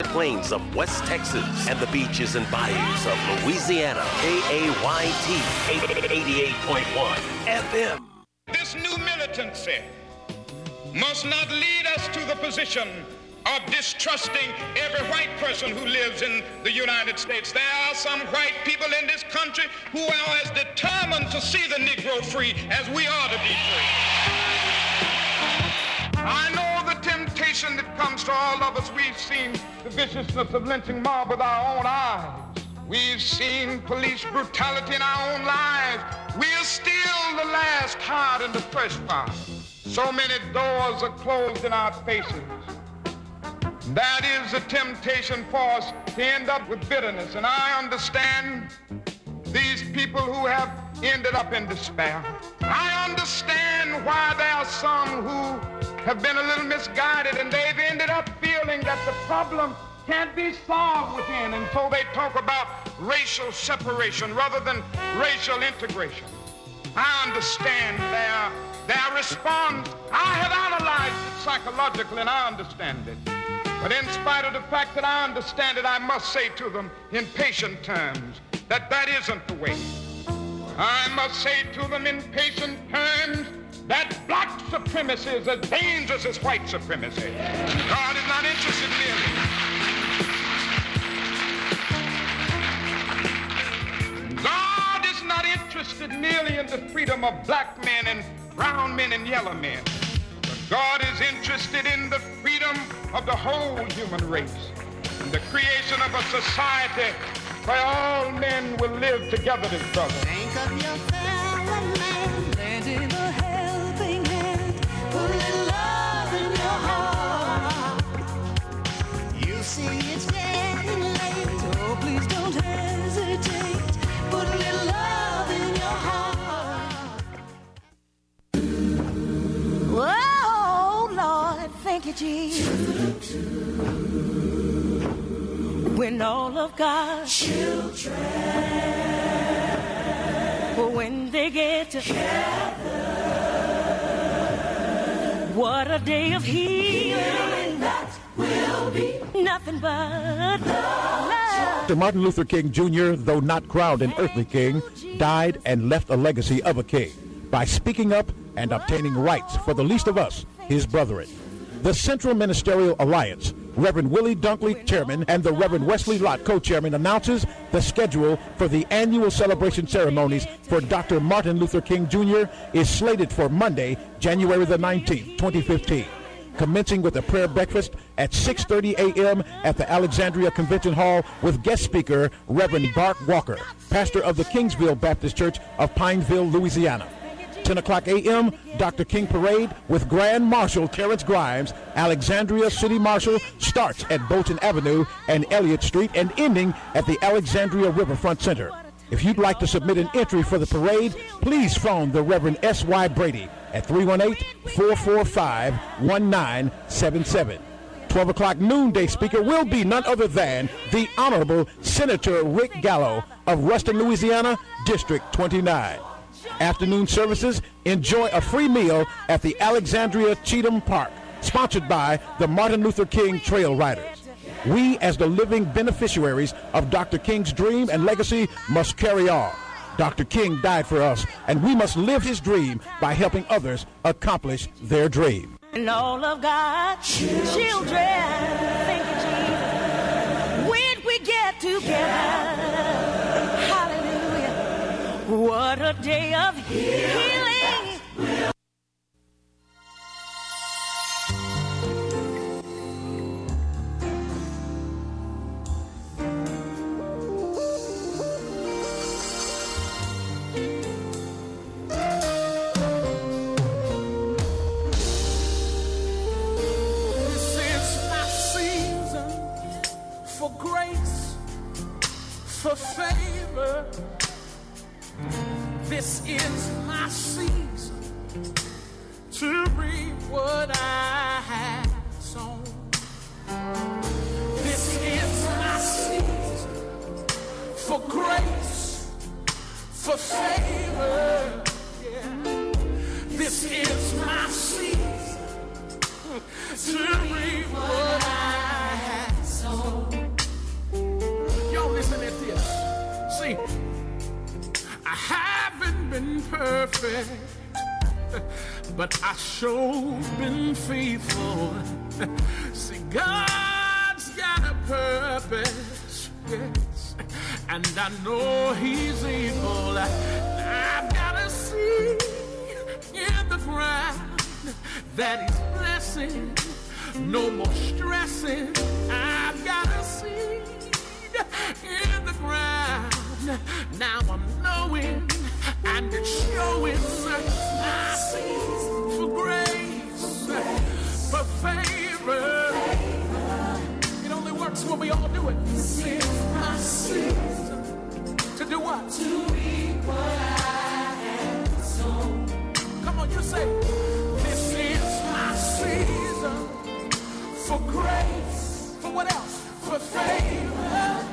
Plains of West Texas and the beaches and bayous of Louisiana. KAYT 88.1 FM. This new militancy must not lead us to the position of distrusting every white person who lives in the United States. There are some white people in this country who are as determined to see the Negro free as we are to be free. I know the temptation that comes to all of us. We've seen the viciousness of lynching mob with our own eyes. We've seen police brutality in our own lives. We're still the last heart in the fresh fire. So many doors are closed in our faces. That is a temptation for us to end up with bitterness. And I understand these people who have ended up in despair. I understand why there are some who have been a little misguided and they've ended up feeling that the problem can't be solved within, and so they talk about racial separation rather than racial integration. I understand their response. I have analyzed it psychologically and I understand it. But in spite of the fact that I understand it, I must say to them in patient terms that that isn't the way. I must say to them in patient terms that black supremacy is as dangerous as white supremacy. God is not interested merely. God is not interested merely in the freedom of black men and brown men and yellow men. But God is interested in the freedom of the whole human race and the creation of a society where all men will live together as brothers. Think of your fellow man, lend him a helping hand, put a little love in your heart. You see it's getting late, oh please don't hesitate, put a little love in your heart. Whoa, Lord, thank you, Jesus. When all of God's children, when they get together, what a day of healing that will be. Nothing but love. Martin Luther King Jr., though not crowned an earthly king, died and left a legacy of a king by speaking up and obtaining rights for the least of us, his brethren. The Central Ministerial Alliance, Reverend Willie Dunkley, chairman, and the Reverend Wesley Lott, co-chairman, announces the schedule for the annual celebration ceremonies for Dr. Martin Luther King Jr. is slated for Monday, January the 19th, 2015, commencing with a prayer breakfast at 6:30 a.m. at the Alexandria Convention Hall with guest speaker Reverend Bart Walker, pastor of the Kingsville Baptist Church of Pineville, Louisiana. 10 o'clock a.m., Dr. King Parade with Grand Marshal Terrence Grimes, Alexandria City Marshal, starts at Bolton Avenue and Elliott Street and ending at the Alexandria Riverfront Center. If you'd like to submit an entry for the parade, please phone the Reverend S.Y. Brady at 318-445-1977. 12 o'clock noonday speaker will be none other than the Honorable Senator Rick Gallo of Ruston, Louisiana, District 29. Afternoon services, enjoy a free meal at the Alexandria Cheatham Park, sponsored by the Martin Luther King Trail Riders. We, as the living beneficiaries of Dr. King's dream and legacy, must carry on. Dr. King died for us, and we must live his dream by helping others accomplish their dream. And all of God's children, thank you, Jesus. When we get together, hallelujah, what a day of healing. For grace, for favor, this is my season to reap what I have sown. This is my season for grace, for favor, yeah. This is my season to reap what I have sown. See, I haven't been perfect, but I sure been faithful. See, God's got a purpose, yes, and I know He's able. I've got a seed in the ground that He's blessing. No more stressing. I've got a seed in the ground. Now I'm knowing and it's showing. I seed for grace, for favor. It only works when we all do it. This is my season. To do what? To reap what I have sown. Come on, you say, this is my season. For grace, for what else? For favor.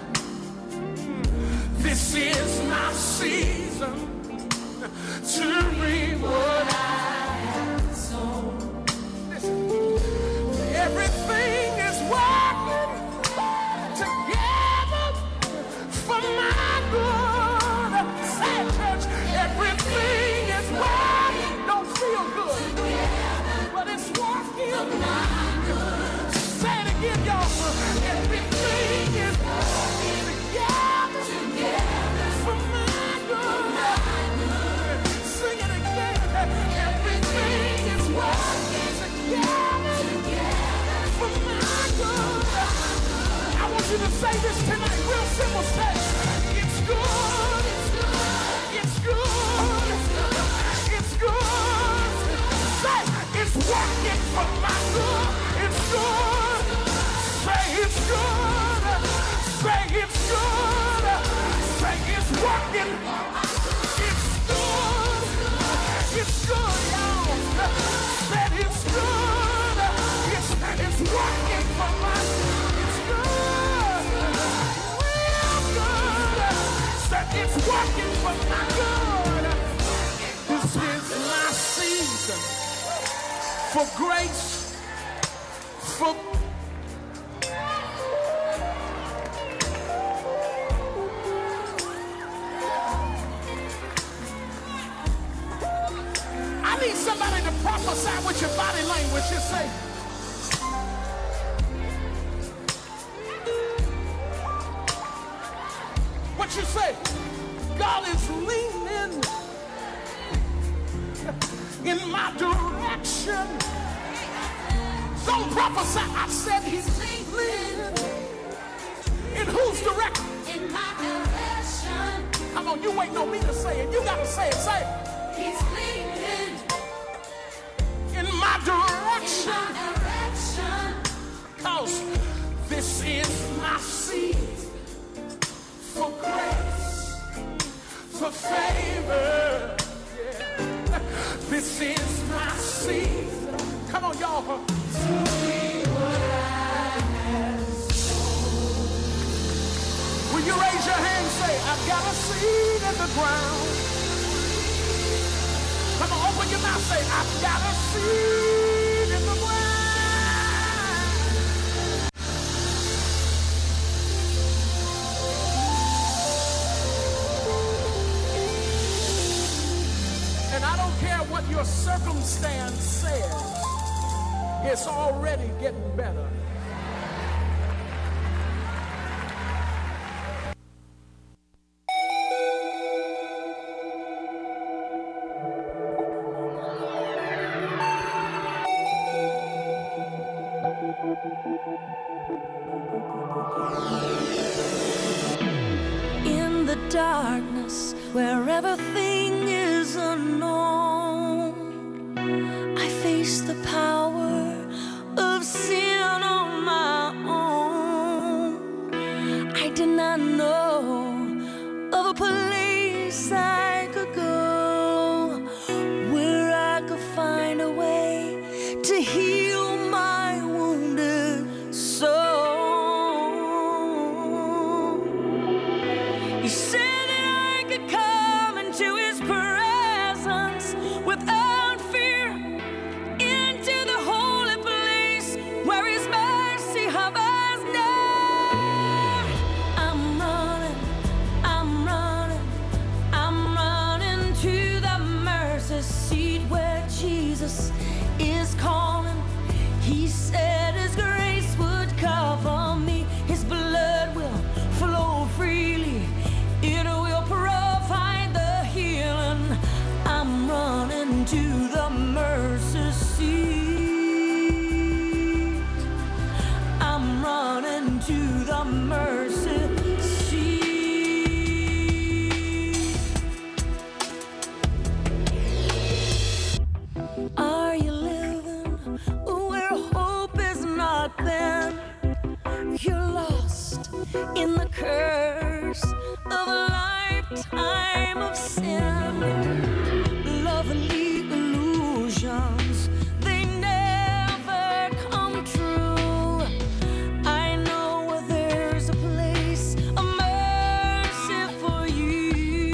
This is my season to reap what I have sown. Listen, everything is working together for my good. Say, church, everything is working. Don't feel good, but it's working for my good. Say it again, y'all. Everything is working together for my good. Sing it again. Everything is working together for my good. I want you to say this tonight, real simple. Say, it's good. It's good. It's good. Say, it's working for my good. It's good. Say it's good. Say it's good. Say it's working. It's good. It's good, y'all. Said it's good. It's working for my. It's good. Real good. Said it's working for my good. This is my season for grace. For I need somebody to prophesy with your body language. Just say, what you say? God is leaning in my direction. Don't prophesy. I said He's leaning. In whose direction? In my direction. Come on, you waiting on me to say it. You gotta say it. Say it. He's leaning in my direction. In my direction. 'Cause this is my season for grace, for favor. Yeah. This is my season. Come on, y'all. To be what I have sown. Will you raise your hand and say, I've got a seed in the ground. Come on, open your mouth, say, I've got a seed in the ground. And I don't care what your circumstance says, it's already getting better. In the darkness, where everything is unknown, I face the power of sin on my own. I did not know of a place I could go where I could find a way to heal my wounded soul. He said that I could come into His presence without fear, into the holy place where His mercy hovers near. I'm running to the mercy seat. Are you living where hope is not there? You're lost in the curse of a lifetime of sin. Lovely illusions, they never come true. I know there's a place of mercy for you.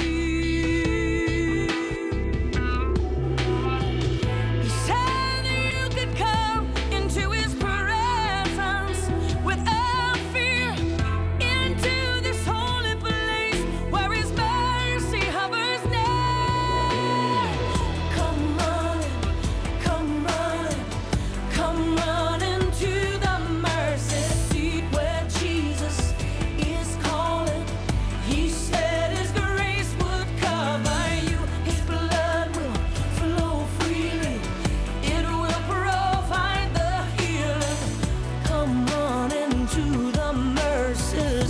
He said you could come into his presence without fear, into this holy place where his mercy hovers near. Come running, come running, come running to the mercy seat where Jesus is calling. He said his grace would cover you, his blood will flow freely, it will provide the healing. Come running to the mercy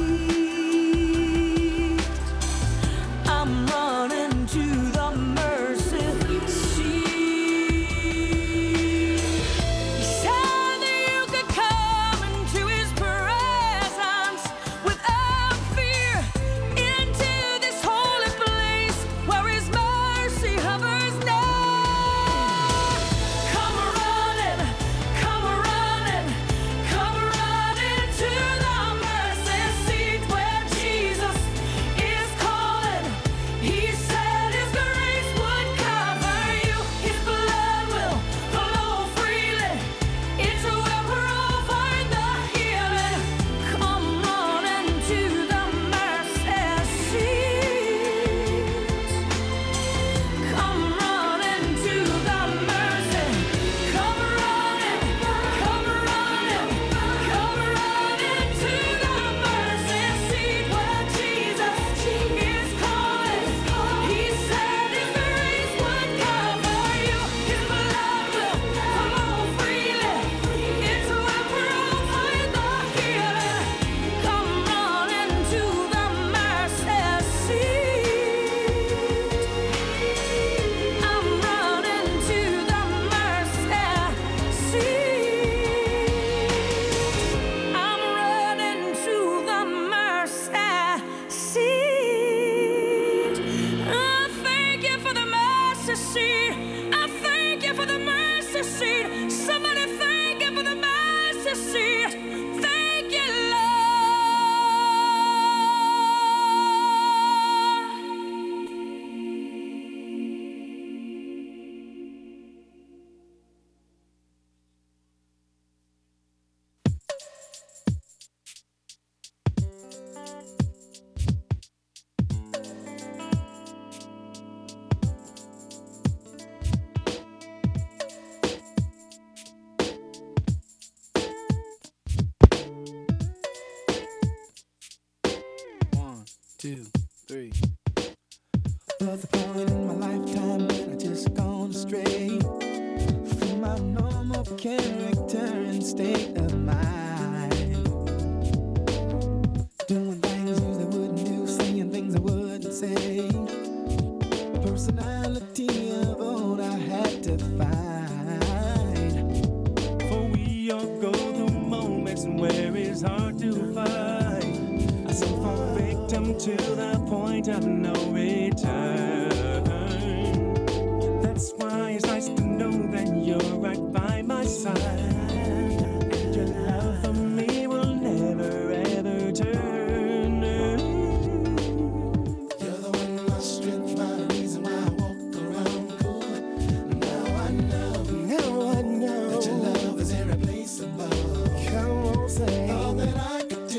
seat. I'm running to the mercy seat. He said that you could come into his presence without fear, into this holy place where his mercy hovers near. Come running, come running, come running to the mercy seat where Jesus is calling. He said his grace would cover you, his blood will flow freely, it will provide the healing. Come running to the mercy seat. Come running to the mercy. Come running, come running, come running to the mercy seat where Jesus is calling. He said his grace would cover you, his blood will flow freely, it will provide the healing. Come running to the mercy seat. I'm running to the mercy seat. I'm running to the mercy seat. I thank you for the mercy seat. I thank you for the mercy seat. Somebody thank you for the mercy seat. Thank you, Lord. One, two, three. Was a point in my lifetime when I just gone astray from my normal character and state of mind. Doing things I usually wouldn't do, saying things I wouldn't say. Personality of old I had to find. For we all go through moments where it's hard to find. I so fall victim to the point of no return. That's why it's nice to know that you're right by my side. And your love for me will never ever turn.